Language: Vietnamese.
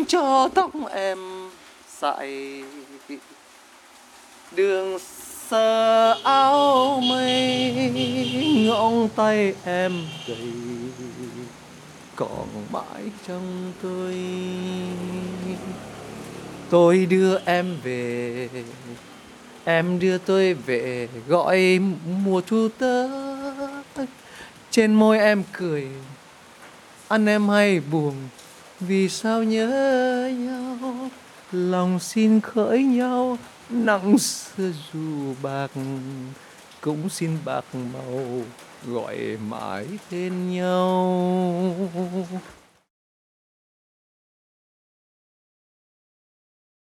cho tóc em dại, đường sờ áo mây, ngón tay em gầy còn mãi trong tôi. Tôi đưa em về, em đưa tôi về, gọi mùa thu tới. Trên môi em cười, ăn em hay buồn, vì sao nhớ nhau, lòng xin khởi nhau. Nắng xưa dù bạc, cũng xin bạc màu, gọi mãi tên nhau.